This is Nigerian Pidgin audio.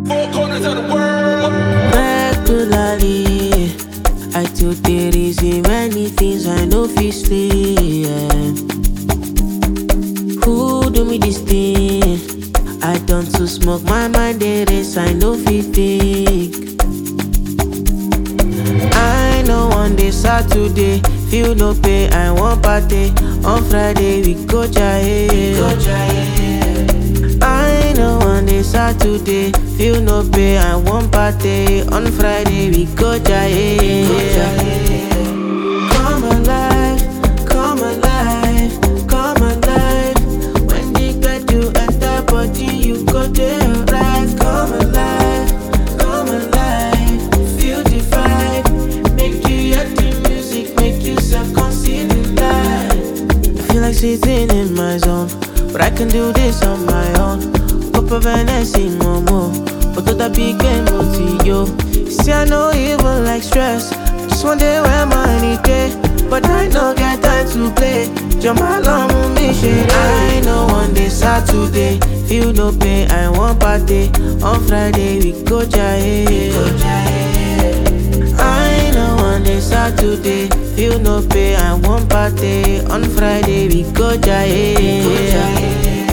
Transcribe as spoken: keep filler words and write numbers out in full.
Four corners of the world. Regularly, I took the reason many things I know fi stay. Yeah. Who do me this thing? I done to smoke my mind the race I know fi think. I know one day Saturday, feel no pay, I want party. On Friday we go jaye. I know one day Saturday, feel no pay, I want party. On Friday we go jaye. Come alive, come alive, come alive. When they get you enter body, you go there right. Come alive, come alive, feel the vibe. Make you hear the music, make you self conceive the life. I feel like sitting in my zone, but I can do this on my own. Cup of Hennessy, momo, but to the big game, yo. See, I know even like stress. Just one day where money day, but I no get time to play. Jump along with me, shit. I know one day Saturday, feel no pay, I want party. On Friday we go jaye. I know one day Saturday, feel no pay, I want party. On Friday we go jaye.